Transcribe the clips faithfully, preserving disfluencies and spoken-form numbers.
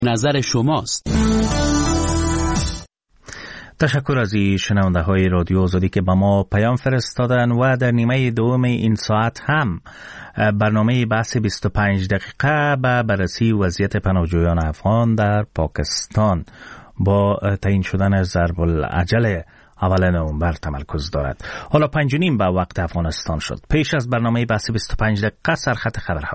نظر شماست. تشکر از این شنونده های رادیو آزادی که به ما پیام فرستادن و در نیمه دوم این ساعت هم برنامه بحث بیست و پنج دقیقه به بررسی وضعیت پناهجویان افغان در پاکستان با تعیین شدن ضرب العجل اول نوامبر تمرکز دارد. حالا پنج و نیم به وقت افغانستان شد. پیش از برنامه بحث بیست و پنج دقیقه سرخط خبرها.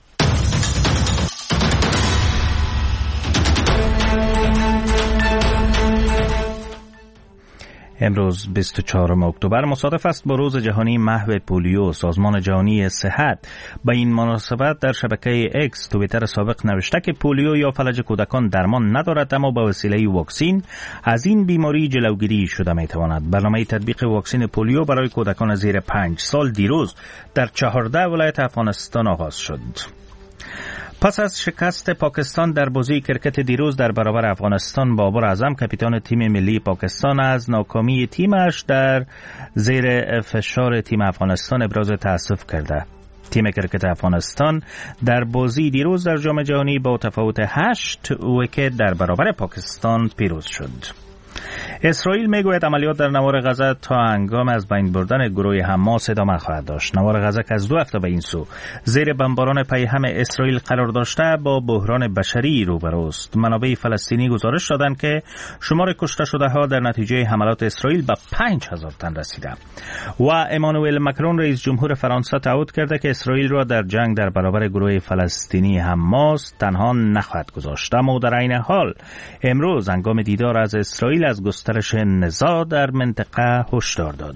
امروز بیست و چهارم اکتبر مصادف است با روز جهانی محو پولیو. سازمان جهانی صحت به این مناسبت در شبکه اکس توییتر سابق نوشته که پولیو یا فلج کودکان درمان ندارد، اما با وسیله واکسین از این بیماری جلوگیری شده می تواند. برنامه تطبیق واکسین پولیو برای کودکان زیر پنج سال دیروز در چهارده ولایت افغانستان آغاز شد. پس از شکست پاکستان در بازی کرکت دیروز در برابر افغانستان، بابر اعظم کاپیتان تیم ملی پاکستان از ناکامی تیمش در زیر فشار تیم افغانستان ابراز تأسف کرده. تیم کرکت افغانستان در بازی دیروز در جام جهانی با تفاوت هشت ویکت در برابر پاکستان پیروز شد. اسرائیل میگوید عملیات در نوار غزه تا هنگام از بین بردن گروه حماس ادامه خواهد داشت. نوار غزه که از دو هفته به این سو زیر بمباران پیهم اسرائیل قرار داشته با بحران بشری روبروست. منابع فلسطینی گزارش دادند که شمار کشته شده ها در نتیجه حملات اسرائیل به پنج هزار تن رسیده. و امانوئل مکرون رئیس جمهور فرانسه تعهد کرده که اسرائیل را در جنگ در برابر گروه فلسطینی حماس تنها نخواهد گذاشت. اما در عین حال امروز هنگام دیدار از اسرائیل از گسترش نزاع در منطقه هشدار داد.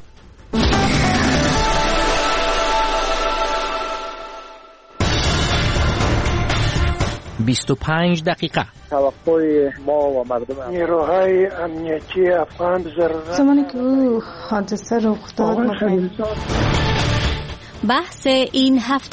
بیست و پنج دقیقه. توقع ما و مردم نیروهای امنیتی افغان ضرورت زمانی که او حادثه رخ داد. بحث این هفته.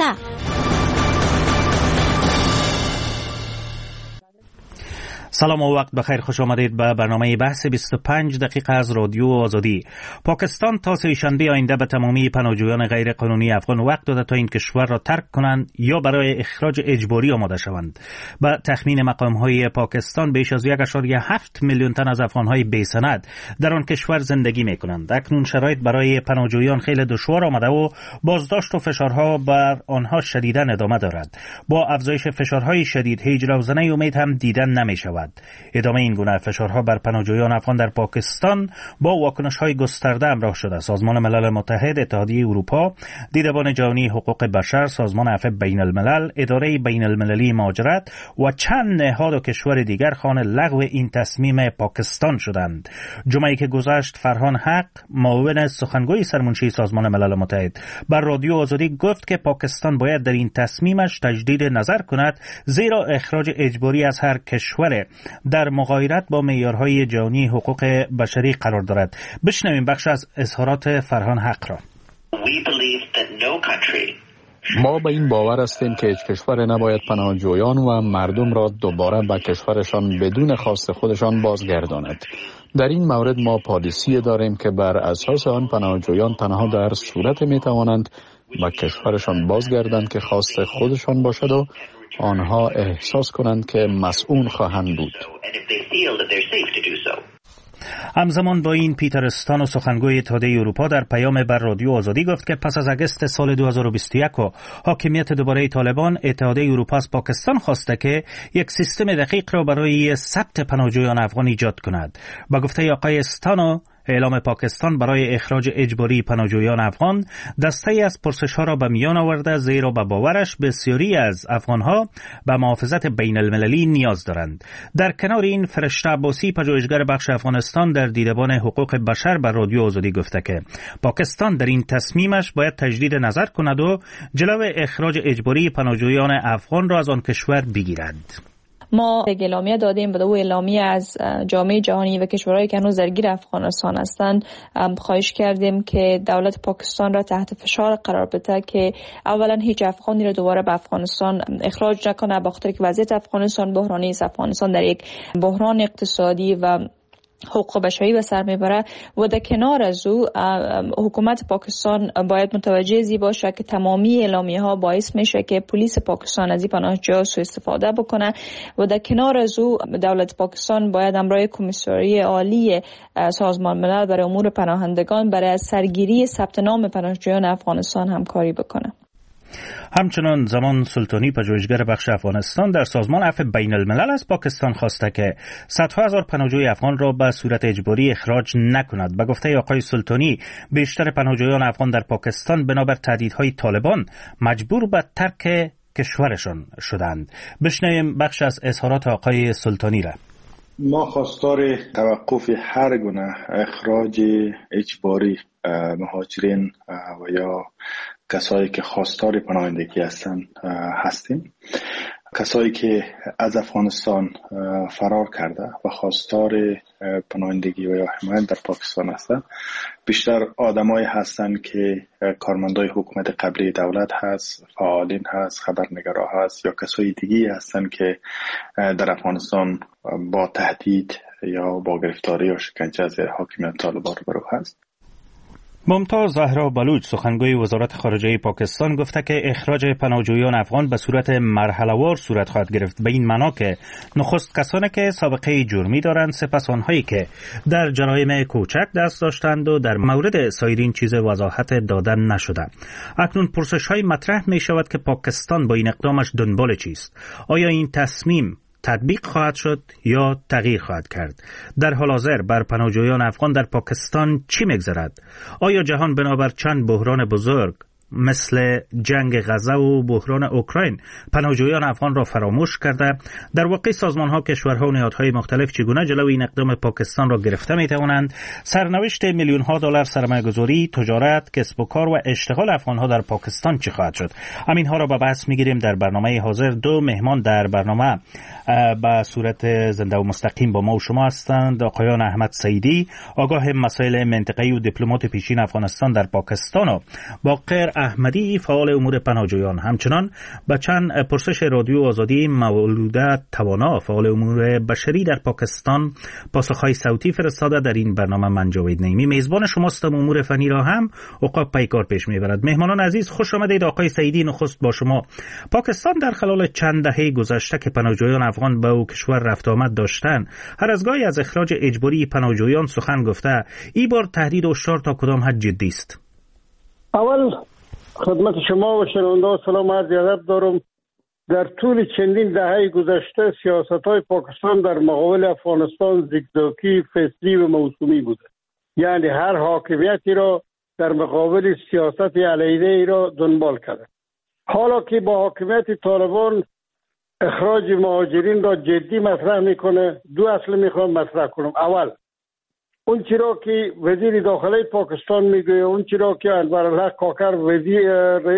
سلام و وقت بخیر، خوش آمدید به برنامه بحث بیست و پنج دقیقه از رادیو آزادی. پاکستان تا سه‌شنبه آینده به تمامی پناهجویان غیر قانونی افغان وقت داده تا این کشور را ترک کنند یا برای اخراج اجباری آماده شوند. به تخمین مقام‌های پاکستان بیش از یک ممیز هفت میلیون تن از افغان‌های بی‌سند در آن کشور زندگی می‌کنند. اکنون شرایط برای پناهجویان خیلی دشوار آمده و بازداشت و فشارها بر آنها شدیداً ادامه دارد. با افزایش فشارهای شدید هیچ روزنه امید هم دیدن نمی‌شود. ادامه این گونه فشارها بر پناهجویان افغان در پاکستان با واکنش‌های گسترده همراه شده. سازمان ملل متحد، اتحادیه اروپا، دیدبان جهانی حقوق بشر، سازمان عفو بین الملل، اداره بین المللی مهاجرت و چند نهاد و کشور دیگر خواهان لغو این تصمیم پاکستان شدند. جمعه‌ای که گذشت فرهان حق، معاون سخنگوی سرمنشی سازمان ملل متحد، بر رادیو آزادی گفت که پاکستان باید در این تصمیمش تجدید نظر کند، زیرا اخراج اجباری از هر کشور در مغایرت با معیارهای جهانی حقوق بشری قرار دارد. بشنویم بخش از اظهارات فرهان حق را. ما به این باور هستیم که هیچ کشور نباید پناهجویان و مردم را دوباره به کشورشان بدون خواست خودشان بازگرداند. در این مورد ما پالیسی داریم که بر اساس آن پناهجویان تنها در صورت می توانند به کشورشان بازگردند که خواست خودشان باشد و آنها احساس کنند که مسئول خواهند بود. همزمان با این پیتر استانو سخنگوی اتحادیه اروپا در پیام بر رادیو آزادی گفت که پس از اگست سال دو هزار و بیست و یک و حاکمیت دوباره طالبان، اتحادیه اروپا از پاکستان خواسته که یک سیستم دقیق را برای ثبت پناهجویان افغان ایجاد کند. با گفته آقای استانو، اعلام پاکستان برای اخراج اجباری پناهجویان افغان دسته‌ای از پرسش‌ها را به میان آورده، زیرا به باورش بسیاری از افغان‌ها به محافظت بین المللی نیاز دارند. در کنار این، فرشته عباسی، پژوهشگر بخش افغانستان در دیدبان حقوق بشر بر رادیو آزادی گفته که پاکستان در این تصمیمش باید تجدید نظر کند و جلو اخراج اجباری پناهجویان افغان را از آن کشور بگیرد. ما اعلامیه دادیم به او اعلامیه از جامعه جهانی و کشورهایی که هنوز درگیر افغانستان هستند، خواهش کردیم که دولت پاکستان را تحت فشار قرار بده که اولا هیچ افغانی را دوباره به افغانستان اخراج نکنه، به خاطر که وضعیت افغانستان بحرانی است. افغانستان در یک بحران اقتصادی و حقوق بشری به سر میبره و در کنار از او حکومت پاکستان باید متوجه زی باشه که تمامی اعلامیه ها باعث میشه که پلیس پاکستان از این پناهجویان سوء استفاده بکنه و در کنار از او دولت پاکستان باید همراه کمیسیون عالی سازمان ملل برای امور پناهندگان برای سرگیری ثبت نام پناهجویان افغانستان همکاری بکنه. همچنان زمان سلطانی، پژوهشگر بخش افغانستان در سازمان عفو بین الملل از پاکستان خواسته که صدها هزار پناهجوی افغان را به صورت اجباری اخراج نکند. به گفته آقای سلطانی بیشتر پناهجویان افغان در پاکستان بنابر تهدیدهای طالبان مجبور به ترک کشورشان شدند. بشنویم بخش از اظهارات آقای سلطانی را. ما خواستار توقف هر گونه اخراج اجباری مهاجرین و یا کسایی که خواستار پناهندگی هستند هستیم. کسایی که از افغانستان فرار کرده و خواستار پناهندگی و یا حمایت در پاکستان هستند بیشتر آدمایی هستند که کارمندای حکومت قبلی دولت هست، فعالین هست، خبرنگارا هست یا کسای دیگی هستند که در افغانستان با تهدید یا با گرفتاری یا شکنجه از حاکمیت طالبان روبرو هست. ممتاز زهرا بلوچ، سخنگوی وزارت خارجه پاکستان، گفته که اخراج پناهجویان افغان به صورت مرحله‌وار صورت خواهد گرفت، به این معنا که نخست کسانی که سابقه جرمی دارند، سپس آنهایی که در جرایم کوچک دست داشتند و در مورد سایرین چیز وضاحت دادن نشده. اکنون پرسش‌های مطرح می شود که پاکستان با این اقدامش دنبال چیست؟ آیا این تصمیم تطبیق خواهد شد یا تغییر خواهد کرد؟ در حال حاضر بر پناهجویان افغان در پاکستان چی می‌گذرد؟ آیا جهان بنابر چند بحران بزرگ مثل جنگ غزه و بحران اوکراین پناهجویان افغان را فراموش کرده؟ در واقع سازمان‌ها، کشورها و نهادهای مختلف چگونه جلوی این اقدام پاکستان را گرفته می‌توانند؟ سرنوشت میلیون‌ها دلار سرمایه‌گذاری، تجارت، کسب و کار و اشتغال افغان‌ها در پاکستان چه خواهد شد؟ همین‌ها را به بحث می‌گیریم در برنامه حاضر. دو مهمان در برنامه به صورت زنده و مستقیم با ما و شما هستند. آقایان احمد سعیدی، آگاه مسائل منطقه‌ای و دیپلمات پیشین افغانستان در پاکستان، و باقر احمدی، فعال امور پناهجویان. همچنان به چند پرسش رادیو آزادی مولوده توانا، فعال امور بشری در پاکستان، پاسخهای صوتی فرستاده. در این برنامه من جاوید نعیمی میزبان شماستم. امور فنی را هم عقاب پیکار پیش میبرد. مهمانان عزیز، خوش آمدید. آقای سعیدی، نخست با شما. پاکستان در خلال چند دهه گذشته که پناهجویان افغان به او کشور رفت آمد داشتند، هر از گاهی از اخراج اجباری پناهجویان سخن گفته. این بار تهدید و هشدار تا کدام حد جدی است؟ اول خدمت شما و شنونده سلام عرض ادب دارم. در طول چندین دهه گذشته سیاست‌های پاکستان در مقابل افغانستان زیگزاگی، فصلی و موسومی بوده. یعنی هر حاکمیتی را در مقابل سیاست علیحده ای را دنبال کرده. حالا که با حاکمیت طالبان اخراج مهاجرین را جدی مطرح میکنه، دو اصل میخوام مطرح کنم. اول اون چرا که وزیر داخلی پاکستان میگه، اون چرا که انورالحق کاکر وزیر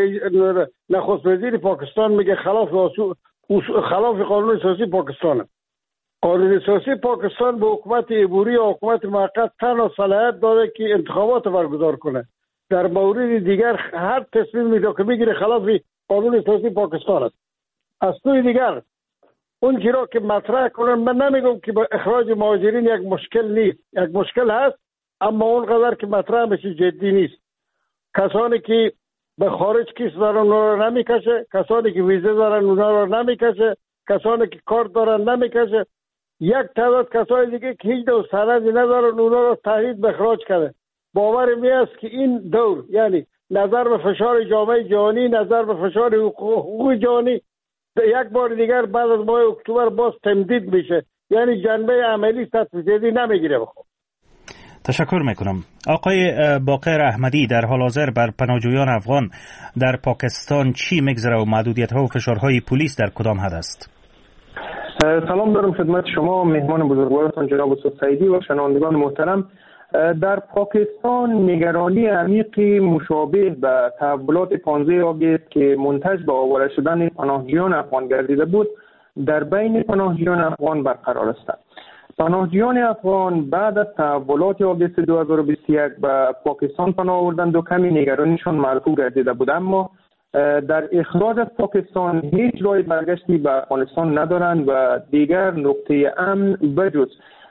نخست وزیر پاکستان میگه خلاف خلاف قانون اساسی پاکستانه. قانون اساسی پاکستان به حکومت عبوری و حکومت موقت تنها صلاحیت داده که انتخابات برگزار کنه. در مورد دیگر هر تصمیمی که میگیره خلاف قانون اساسی پاکستان است. از سوی دیگر اون چیزا که مطرح کنن، من نمیگم که با اخراج مهاجرین یک مشکل نیست، یک مشکل هست، اما اونقدر که مطرح بشه جدی نیست. کسانی که به خارج کیس دارن اونا رو نمیکشه، کسانی که ویزه دارن اونا رو نمیکشه، کسانی که کارت دارن نمیکشه. یک تعداد کسای دیگه که هیچ دو سندی ندارن اونا رو تهدید به اخراج کرده. باور می است که این دور، یعنی نظر به فشار جامعه جهانی، نظر به فشار حقوق جهانی، یک بار دیگر بعد از ماه اکتبر باز تمدید میشه، یعنی جنبه عملی سطح جدی نمیگیره. بخوام تشکر میکنم. آقای باقر احمدی، در حال حاضر بر پناهجویان افغان در پاکستان چی میگذره و محدودیت ها و فشارهای پلیس در کدام حد است؟ سلام دارم خدمت شما، مهمان بزرگوارتان جناب استاد سعیدی و شنوندگان محترم. در پاکستان نگرانی عمیقی مشابه به تحولات پانزده آگوست که منتج به آواره شدن پناهجویان افغان گردیده بود در بین پناهجویان افغان برقرار است. پناهجویان افغان بعد از تحولات آگوست دو هزار و بیست و یک به پاکستان پناه آوردند و کمی نگرانیشان مرفوع گردیده بود، اما در اخراج از پاکستان هیچ راه برگشتی به افغانستان ندارند و دیگر نقطه امن بجز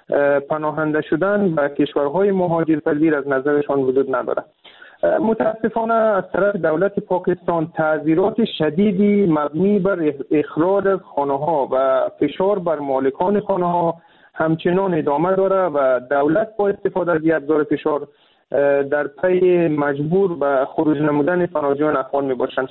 پناهنده شدن به کشورهای مهاجرپذیر از نظرشان وجود نداره. متاسفانه از طرف دولت پاکستان تعذیرات شدیدی مبنی بر اخراج از خانه ها و فشار بر مالکان خانه ها همچنان ادامه داره و دولت با استفاده از ابزار فشار در پی مجبور به خروج نمودن پناهجویان افغان می باشند.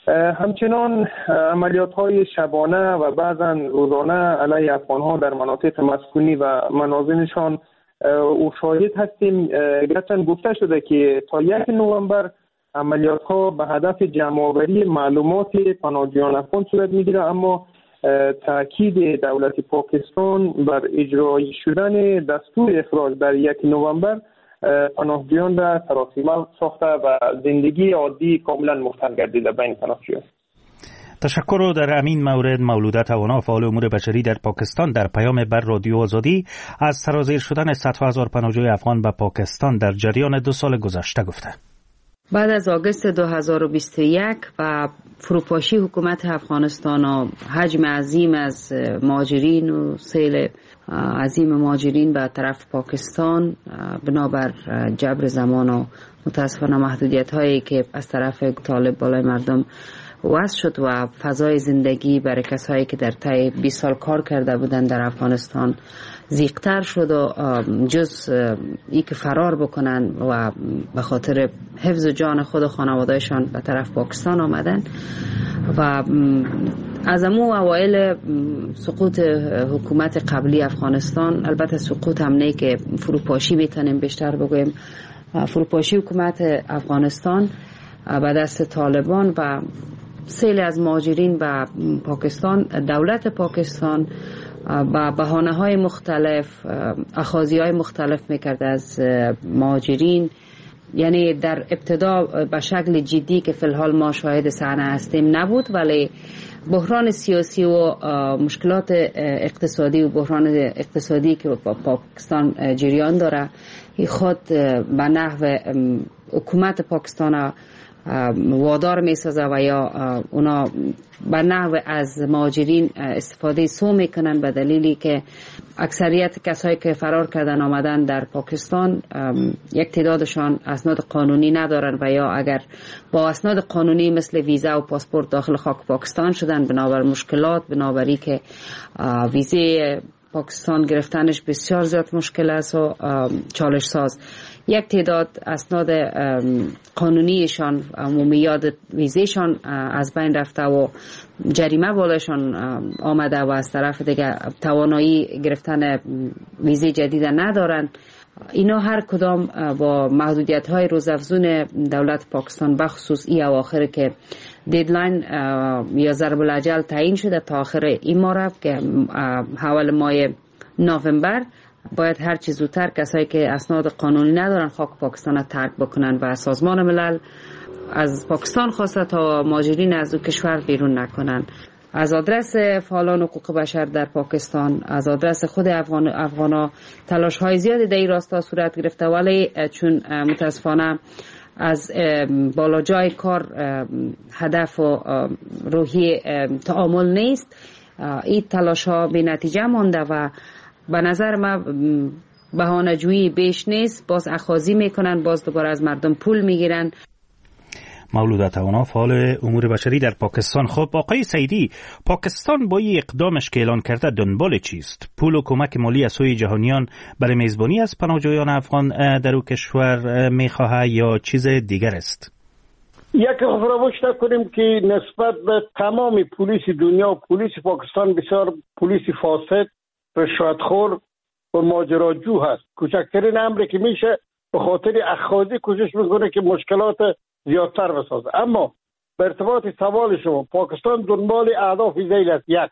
همچنان عملیات های شبانه و بعضا روزانه علیه افغان ها در مناطق مسکونی و منازلشان او شاهد هستیم. گرچند گفته شده که تا یک نوامبر عملیات ها به هدف جمع‌آوری معلومات پناهجویان افغان صورت میگیره، اما تاکید دولت پاکستان بر اجرایی شدن دستور اخراج در یک نوامبر پناهجویان را سراسیمه ساخته و زندگی عادی کاملا مختل گردیده بین پناهجویان. تشکر. در همین مورد مولوده توانا فعال امور بشری در پاکستان در پیام بر رادیو آزادی از سرازیر شدن صدها هزار پناهجوی افغان به پاکستان در جریان دو سال گذشته گفته. بعد از آگوست دو هزار و بیست و یک و فروپاشی حکومت افغانستان و حجم عظیم از مهاجرین و سیل عظیم مهاجرین به طرف پاکستان بنابر جبر زمان و متاسفانه محدودیت هایی که از طرف طالب بالای مردم وضع شد و فضای زندگی برای کسایی که در طی بیست سال کار کرده بودند در افغانستان ضیق‌تر شد و جز ای که فرار بکنن و به خاطر حفظ جان خود و خانوادهشان به طرف پاکستان آمدن و از امو اوائل سقوط حکومت قبلی افغانستان، البته سقوط هم نه که فروپاشی میتونیم بیشتر بگویم، فروپاشی حکومت افغانستان به دست طالبان و سیل از مهاجرین به پاکستان، دولت پاکستان با بهانه‌های مختلف اخاذی‌های مختلف میکرد از مهاجرین. یعنی در ابتدا به شکل جدی که فی الحال ما شاهد صحنه هستیم نبود، ولی بحران سیاسی و مشکلات اقتصادی و بحران اقتصادی که با پاکستان جریان داره خود به نحو حکومت پاکستان وادار می سازه و یا اونا به نحو از مهاجرین استفاده سو میکنن به دلیلی که اکثریت کسایی که فرار کردن آمدن در پاکستان یک تعدادشان اسناد قانونی ندارن و یا اگر با اسناد قانونی مثل ویزا و پاسپورت داخل خاک پاکستان شدن بنابر مشکلات، بنابری که ویزه پاکستان گرفتنش بسیار زیاد مشکل است و چالش ساز. یک تعداد اسناد قانونیشان عمومیات ویزهشان از بین رفته و جریمه بالاشان آمده و از طرف دیگه توانایی گرفتن ویزه جدید ندارن. اینا هر کدام با محدودیت های روزافزون دولت پاکستان بخصوص ای اواخر که دیدلاین یا ضرب الاجل تعیین شده تا آخر این ماه رفت که حوال ماه نوامبر باید هر چیز زودتر کسایی که اسناد قانونی ندارن خاک پاکستان ترک بکنن و سازمان ملل از پاکستان خواسته تا مهاجرین از او کشور بیرون نکنن. از آدرس فعالان حقوق بشر در پاکستان، از آدرس خود افغان افغانا تلاش های زیادی در این راستا صورت گرفته، ولی چون متاسفانه از بالا جای کار هدف و روحی تعامل نیست، این تلاش ها بی نتیجه مانده و به نظر ما بهانه جویی بیش نیست. باز اخاذی میکنن، باز دوباره از مردم پول میگیرن. مولوده توانا فعال امور بشری در پاکستان. خب آقای سیدی، پاکستان با این اقدامش که اعلان کرده دنبال چیست؟ پول و کمک مالی از سوی جهانیان برای میزبانی از پناهجویان افغان در او کشور میخواهد یا چیز دیگر است؟ یک فراموش نکنیم که نسبت به تمام پلیس دنیا، پلیس پاکستان بسیار پلیس فاسد، رشوتخور و ماجراجو هست. کوچکترین امری که میشه به خاطر اخاذی کوشش میکنه که مشکلات زیادتر بسازه. اما به ارتباط سوال شما، پاکستان دنبال اهداف ذیل است. یک،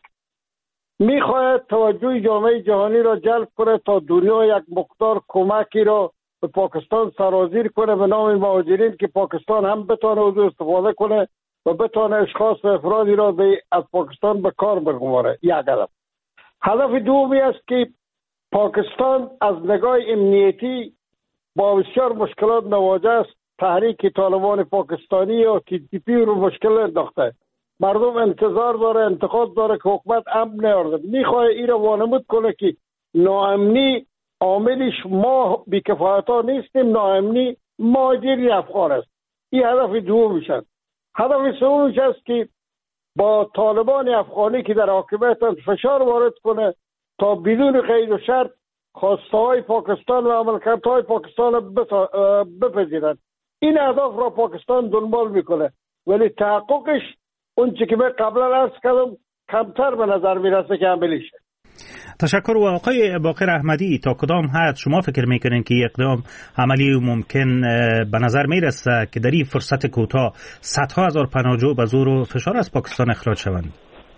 میخواهد توجه جامعه جهانی را جلب کنه تا دنیا یک مقدار کمکی را به پاکستان سرازیر کنه به نام مهاجرین که پاکستان هم بتونه از استفاده کنه و بتونه اشخاص و افرادی را از پاکستان به کار بگماره. یک هدف. هدف دومی است که پاکستان از نگاه امنیتی با بسیار مشکلات مواجه است. تحریک طالبان پاکستانی یا تی تی پی رو مشکل انداخته. مردم انتظار داره، انتقاد داره که حکومت امن نیارده. میخواه این رو وانمود کنه که ناامنی عاملش ما بی‌کفایت ها نیستیم، ناامنی مهاجری افغان است. این هدف دومش است. هدف سومش است که با طالبان افغانی که در عاقبت فشار وارد کنه تا بدون قید و شرط خواسته های پاکستان و عملکردهای پاکستان بپذیرند. این اهداف را پاکستان دنبال میکنه، ولی تحققش اون چی که من قبلا عرض کردم کمتر به نظر میرسه که عملیشه. تشکر. و آقای باقر احمدی، تا کدام حد شما فکر میکنین که اقدام عملی ممکن به نظر میرسه که در این فرصت کوتاه صدها هزار پناهجو به زور و فشار از پاکستان اخراج شوند؟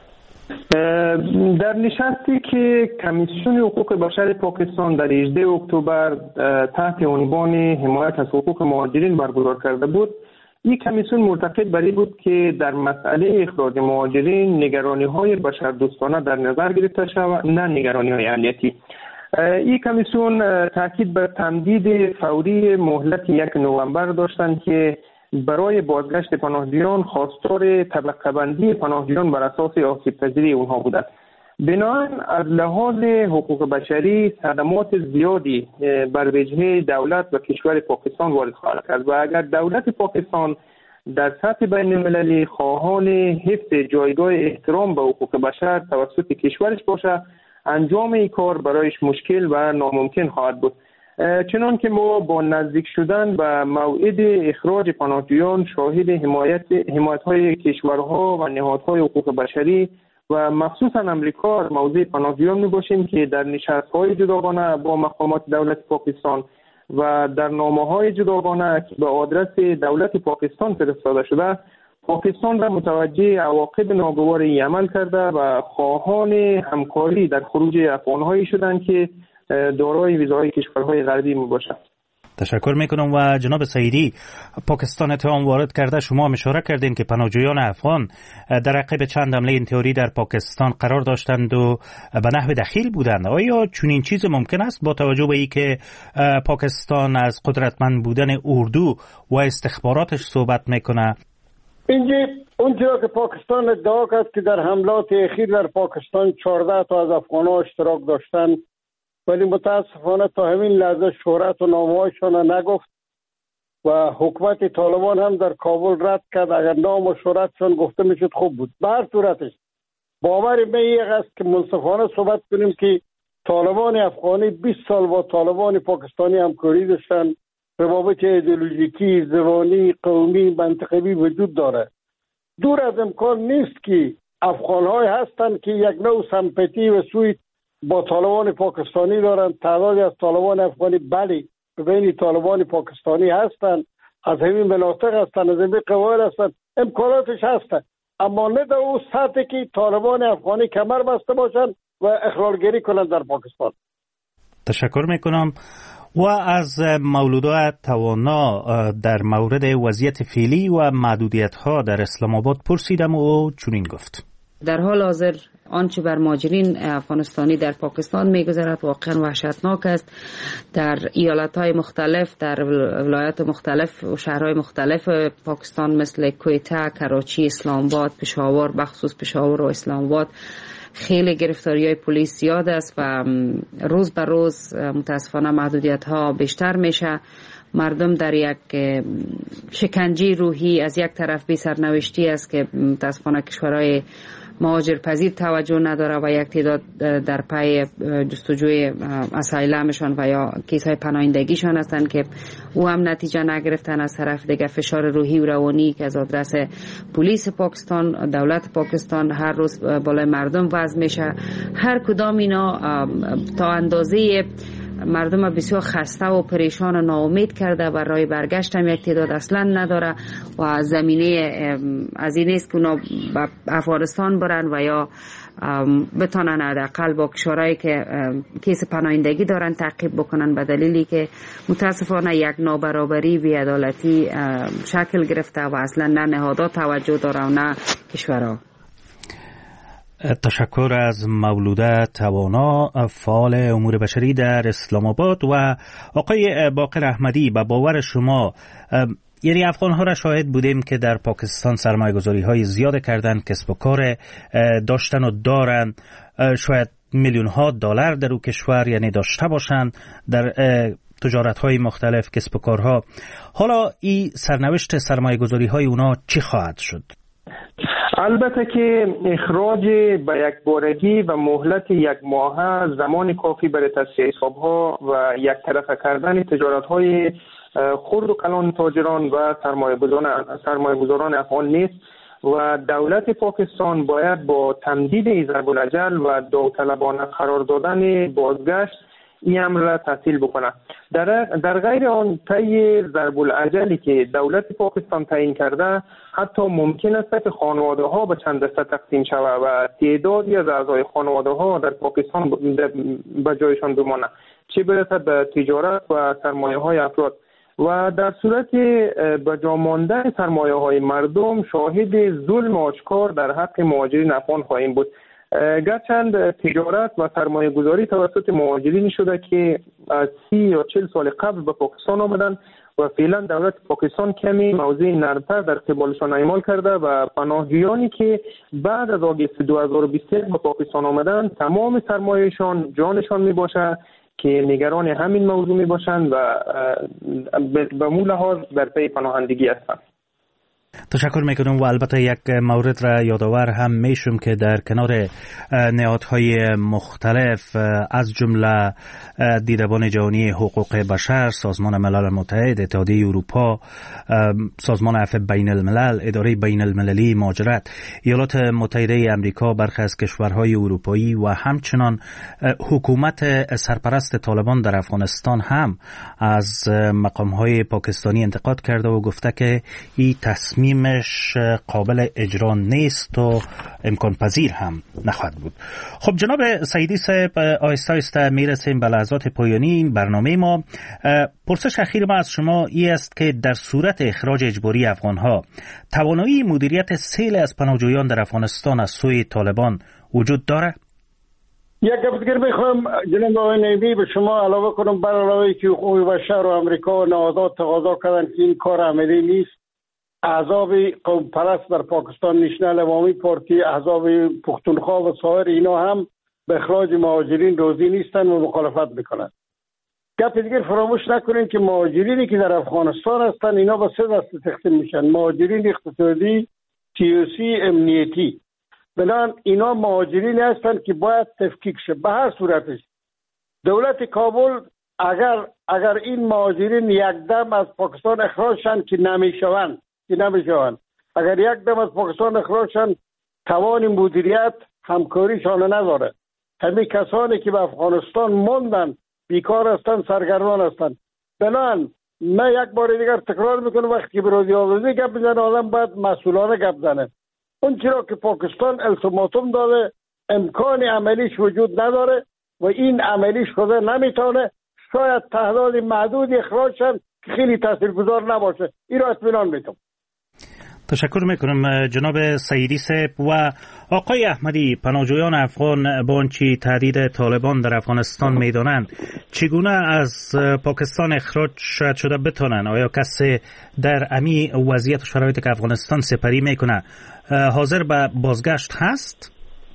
در نشستی که کمیسیون حقوق بشر پاکستان در هجدهم اکتبر تحت عنوان حمایت از حقوق مهاجرین برگزار کرده بود، این کمیسیون معتقد بر این بود که در مسئله اخراج مهاجرین نگرانی‌های بشردوستانه در نظر گرفته شود، نه نگرانی‌های امنیتی. این کمیسیون تاکید بر تمدید فوری مهلت یک نوامبر داشتند که برای بازگشت پناهجویان خواستار طبقه بندی پناهجویان بر اساس آسیب پذیری اونها بودند. بنابراین از لحاظ حقوق بشری صدمات زیادی بر وجهه دولت و کشور پاکستان وارد خواهد کرد و اگر دولت پاکستان در سطح بین المللی خواهان حفظ جایگاه احترام به حقوق بشر توسط کشورش باشه، انجام این کار برایش مشکل و ناممکن خواهد بود. چنان که ما با نزدیک شدن به موعد اخراج پناهجویان شاهد حمایت حمایت‌های کشورها و نهادهای حقوق بشری و مخصوصا امریکا در موضوع پناهجویان میباشیم که در نشست‌های جداگانه با مقامات دولت پاکستان و در نامه‌های جداگانه که به آدرس دولت پاکستان فرستاده شده، پاکستان را متوجه عواقب ناگوار این عمل کرده و خواهان همکاری در خروج افغان‌هایی شدند که دارای ویزاهای کشورهای غربی میباشند. تشکر میکنم. و جناب سعیدی، پاکستان اتهام وارد کرده، شما اشاره کردین که پناهجویان افغان در عقب چند حمله انتحاری در پاکستان قرار داشتند و به نحو دخیل بودند. آیا چنین چیز ممکن است با توجه به اینکه پاکستان از قدرتمند بودن اردو و استخباراتش صحبت میکنه؟ اینجا اونجا که پاکستان ادعا کرد که در حملات اخیر در پاکستان چهارده تا از افغان‌ها اشتراک داشتند، ولی متاسفانه تا همین لحظه شهرت و نامه‌هایشان نگفت و حکومت طالبان هم در کابل رد کرد. اگر نام و شهرتشان گفته میشد خوب بود. به هر صورتش باور من یک است که منصفانه صحبت کنیم که طالبان افغانی بیست سال با طالبان پاکستانی همکاری داشتن. روابط ایدئولوژیکی، زبانی، قومی، منطقوی وجود داره. دور از امکان نیست که افغان‌های هستند که یک نوع سمپاتی و سوی با طالبان پاکستانی دارند. تعدادی از طالبان افغانی بلی بین طالبان پاکستانی هستند، از همین مناطق هستند، از همین قبایل هستند، امکاناتش هستند، اما نه در اون سطحی که طالبان افغانی کمر بسته باشند و اخلالگری کنند در پاکستان. تشکر میکنم. و از مولودا توانا در مورد وضعیت فعلی و محدودیت ها در اسلام آباد پرسیدم و چنین گفت: در حال حاضر آنچه بر مهاجرین افغانستانی در پاکستان میگذرد واقعا وحشتناک است. در ایالت‌های مختلف، در ولایات مختلف و شهرهای مختلف پاکستان مثل کویتا، کراچی، اسلام آباد، پشاور، بخصوص پشاور و اسلام آباد خیلی گرفتاری‌های پلیس زیاد است و روز به روز متاسفانه محدودیت‌ها بیشتر میشه. مردم در یک شکنجه روحی از یک طرف بی سرنوشتی است که متاسفانه کشورهای مهاجر پذیر توجه نداره و یک تعداد در پای جستجوی اسایلمشان و یا کیس های پناهندگیشان هستند که او هم نتیجه نگرفتن. از طرف دیگه فشار روحی و روانی که از آدرس پلیس پاکستان، دولت پاکستان هر روز بالای مردم وضع میشه. هر کدام اینا تا اندازه مردم بسیار خسته و پریشان و ناامید کرده و راه برگشت هم یک تعداد اصلا نداره و زمینه از این است که اونا به افغانستان برن و یا بتانن حداقل با کشورهایی که کیس پناهندگی دارن تعقیب بکنن، به دلیلی که متاسفانه یک نابرابری بی عدالتی شکل گرفته و اصلا نه نهادها توجه داره و نه کشورها. تشکر از مولوده توانا، فعال امور بشری در اسلام آباد. و آقای باقر احمدی، به باور شما یعنی افغان ها را شاهد بودیم که در پاکستان سرمایه گذاری های زیاد کردن، کسب و کار داشتن و دارن، شاید میلیون ها دلار در او کشور یعنی داشته باشند در تجارت های مختلف، کسب و کارها. حالا این سرنوشت سرمایه گذاری های اونا چی خواهد شد؟ البته که اخراج به یک بارگی و مهلت یک ماه زمان کافی برای تصفیه حسابها و یک طرفه کردن تجارت های خرد و کلان تاجران و سرمایه گذاران سرمایه گذاران افغان نیست و دولت پاکستان باید با تمدید ضرب الاجل و داوطلبانه قرار دادن بازگشت این امر را تحصیل بکنه. در در غیر آن طی ضرب الاجلی که دولت پاکستان تعیین کرده حتی ممکن است که خانواده ها به چند دسته تقسیم شود و تعدادی از اعضای خانواده ها در پاکستان به جایشان بمانند، چه برسد به تجارت و سرمایه های افراد. و در صورت به جا ماندن سرمایه های مردم شاهد ظلم آشکار در حق مهاجرین افغان خواهیم بود. گرچند تجارت و سرمایه گذاری توسط مهاجرین شده که از سی یا چل سال قبل به پاکستان آمدن و فعلا دولت پاکستان کمی موضع نرمتر در قبالشان اعمال کرده و پناهجویانی که بعد از آگوست دو هزار و بیست و یک به پاکستان آمدن تمام سرمایهشان جانشان می باشه که نگران همین موضوع می باشند و به مو لحاظ در پی پناهندگی هستند. تشکر میکنم و البته یک مورد را یادآور هم میشم که در کنار نهادهای مختلف از جمله دیدبان جهانی حقوق بشر، سازمان ملل متحد، اتحادیه اروپا، سازمان عفو بین الملل، اداره بین المللی مهاجرت، ایالات متحده امریکا، برخی از کشورهای اروپایی و همچنان حکومت سرپرست طالبان در افغانستان هم از مقامهای پاکستانی انتقاد کرده و گفته که این تصمیم میمش قابل اجرا نیست و امکان پذیر هم نخواهد بود. خب جناب سعیدی صاحب، آهسته آهسته میرسیم به لحظات پایانی این برنامه ما. پرسش اخیر ما از شما این است که در صورت اخراج اجباری افغانها توانایی مدیریت سیل از پناهجویان در افغانستان از سوی طالبان وجود داره؟ یک گفت دیگر میخوام جناب آقای نایبی به شما علاوه کنم بر علاوه که حقوق بشر و امریکا و نهادات تقاضا کردن که این کار عملی نیست. احزاب قوم پرست در پاکستان، نشنل عوامی پارتی، احزاب پختونخوا و سایر اینا هم به اخراج مهاجرین راضی نیستن و مخالفت میکنن. گپ دیگر فراموش نکنین که مهاجرینی که در افغانستان هستن اینا با سه دسته تقسیم میشن: مهاجرین اقتصادی، سیاسی، امنیتی. بنابراین اینا مهاجرین هستن که باید تفکیک شه به هر صورتش. دولت کابل اگر اگر این مهاجرین یک دم از پاکستان اخراج شن که نمیشوند که نمیشوند اگر یک دم از پاکستان اخراج شن توان مدیریت همکاریشان نداره. همین کسانی که به افغانستان موندن بیکار هستن، سرگردان هستن. بنابراین من یک بار دیگر تکرار میکنم وقتی که برادی آوازی گپ بزنه آدم باید مسئولانه گپ بزنه. اون چرا که پاکستان التیماتوم داده امکان عملیش وجود نداره و این عملیش خود نمیتونه، شاید تعداد محدود اخراج شن که خیلی تاثیرگذار نباشه. این را اطمینان میتونم. تشکر میکنم جناب سعیدی صاحب. و آقای احمدی، پناهجویان افغان با آنچه تهدید طالبان در افغانستان میدانند چگونه از پاکستان اخراج شاید شده بتونن؟ آیا کسی در امی وضعیت و شرایطی که افغانستان سپری میکنه حاضر به بازگشت هست؟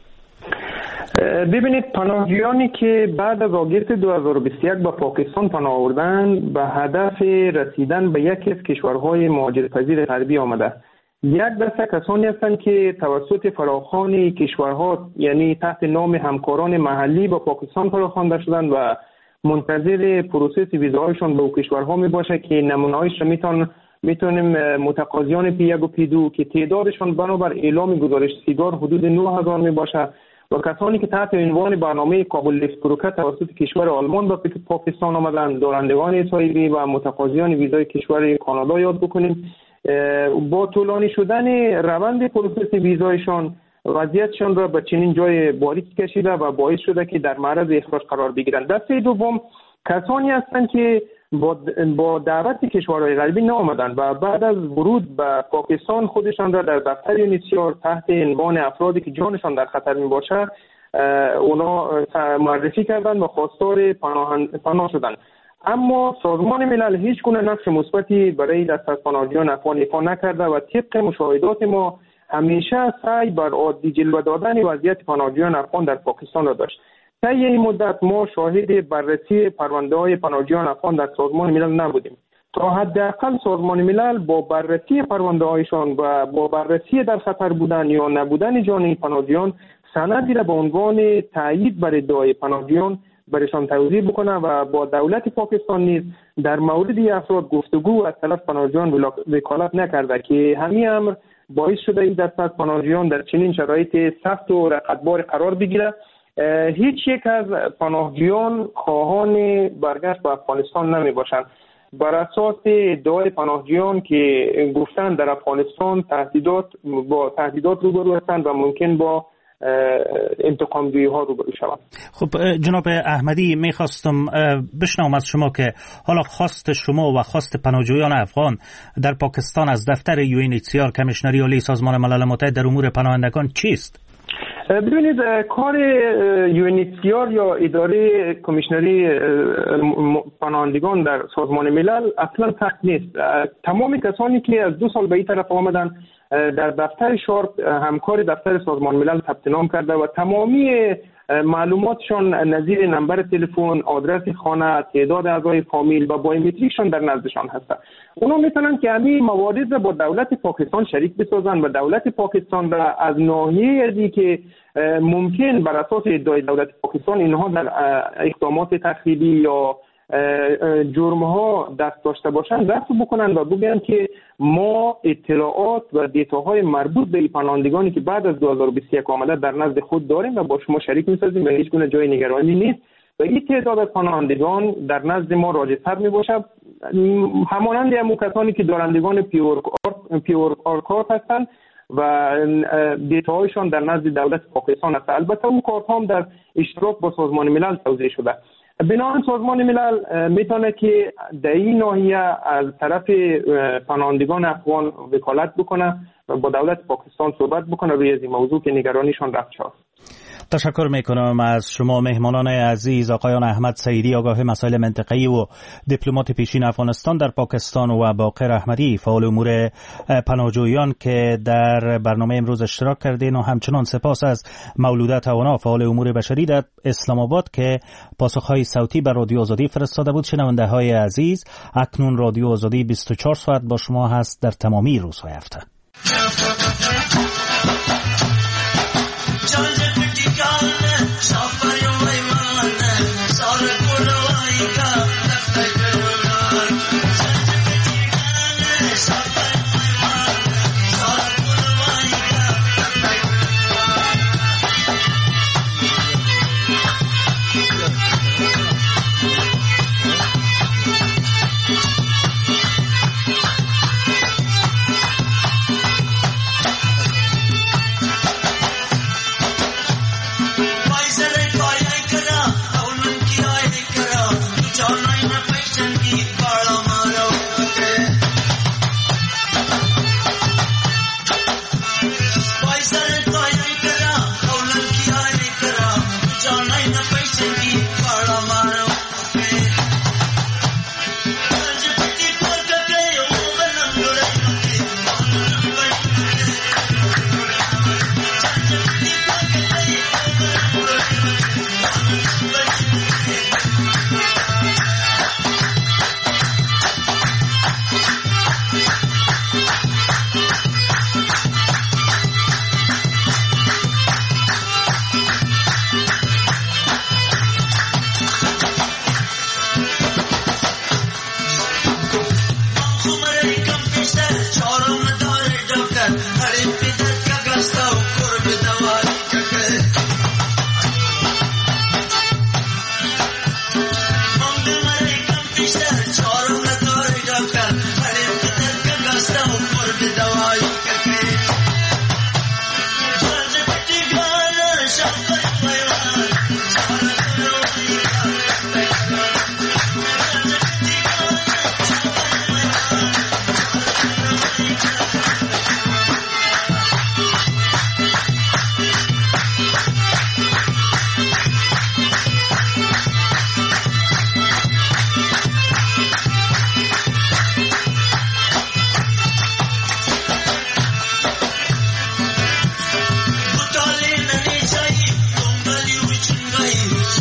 ببینید، پناهجویانی که بعد از آگوست دو هزار و بیست و یک به پاکستان پناه آوردن به هدف رسیدن به یکی از کشورهای مهاجرپذیر غربی آمده. یک دسته کسانی هستند که توسط فراخوان کشورها یعنی تحت نام همکاران محلی با پاکستان فراخوانده شدند و منتظر پروسس ویزاهایشان به او کشورها می باشه که نمونه‌هایش را میتون میتونیم متقاضیان پی یک و پی دو که تعدادشان بنابر اعلام گزارش سیگار حدود نه هزار می باشه و کسانی که تحت عنوان برنامه کابل لیفت پروکت توسط کشور آلمان به پاکستان آمدند، دارندگان اسرائیلی و متقاضیان ویزای کشور کانادا یاد بکنیم. با طولانی شدن روند پروسس ویزایشان وضعیتشان را به چنین جای باریک کشیده و باعث شده که در معرض اخراج قرار بگیرند. دسته دوم کسانی هستند که با با دعوت کشورهای غربی نآمدند و بعد از ورود به پاکستان خودشان را در دفتر یونیسیار تحت عنوان افرادی که جانشان در خطر می باشد اونا معرفی کردند و خواستار پناه پناه شدند. اما سازمان ملل هیچ گونه نقش مثبتی برای دست از پناهجویان افغان ایفا نکرده و طبق مشاهدات ما همیشه سعی بر عادی جلوه دادن وضعیت پناهجویان افغان در پاکستان را داشت. طی این مدت ما شاهد بررسی پرونده های پناهجویان افغان در سازمان ملل نبودیم. تا حداقل سازمان ملل با بررسی پرونده هایشان و با بررسی در خطر بودن یا نبودن جان این پناهجویان سندی را به عنوان تایید بر ادعای پناهجویان برشان توضیح بکنه و با دولت پاکستان نیز در مورد این افراد گفتگو از طرف پناهجویان وکالت نکرده که همین امر باعث شده این دسته از پناهجویان در چنین شرایط سخت و رقتبار قرار بگیره. هیچ یک از پناهجویان خواهان برگشت به افغانستان نمی باشند. بر اساس ادعای پناهجویان که گفتن در افغانستان تهدیدات با تهدیدات روبرو هستند و ممکن با انتقام جویی ها روبرو شوند. خب جناب احمدی، میخواستم بشنوم از شما که حالا خواست شما و خواست پناهجویان افغان در پاکستان از دفتر یو ان اچ سی آر کمیشنری عالی سازمان ملل متحد در امور پناهندگان چیست؟ ببینید، کار یو ان اچ سی آر یا اداره کمیشنری پناهندگان در سازمان ملل اصلا سخت نیست. تمام کسانی که از دو سال به این طرف آمدن در دفتر شارپ همکار دفتر سازمان ملل ثبت نام کرده و تمامی معلوماتشان نظیر نمبر تلفن، آدرس خانه، تعداد اعضای فامیل و بایومتریکشان در نزدشان هست. اونا میتونن که همین موارد را با دولت پاکستان شریک بسازن و دولت پاکستان را از ناحیه ازی که ممکن بر اساس ادعای دولت پاکستان اینها در اقدامات تخریبی یا جرم‌ها دست داشته باشند رفع بکنند و بگن که ما اطلاعات و دیتاهای مربوط به این پناهندگانی که بعد از دو هزار و بیست و یک آمده در نزد خود داریم و با شما شریک می‌سازیم و هیچ گونه جای نگرانی نیست و این تعداد از پناهندگان در نزد ما راجع‌تر میباشد، همانند همون کسانی که دارندگان پیور پیور کارت هستند و دیتاهایشان در نزد دولت پاکستان است. البته اون کارت هم در اشتراک با سازمان ملل توزیع شده. بنابراین سازمان ملل میتونه که در این ناحیه از طرف پناهندگان افغان وکالت بکنه و با دولت پاکستان صحبت بکنه روی این موضوع که نگرانیشان رفع شد. تشکر میکنم از شما مهمانان عزیز، آقایان احمد سعیدی آگاه مسائل منطقه‌ای و دیپلمات پیشین افغانستان در پاکستان و باقر احمدی فعال امور پناهجویان که در برنامه امروز اشتراک کردین و همچنان سپاس از مولوده توانا فعال امور بشری در اسلام آباد که پاسخهای صوتی بر رادیو آزادی فرستاده بود. شنونده های عزیز، اکنون رادیو آزادی بیست و چهار ساعت با شما هست در تمامی روزهای هفته.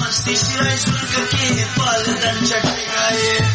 مستی شیرای سرگکی پال دن چٹکای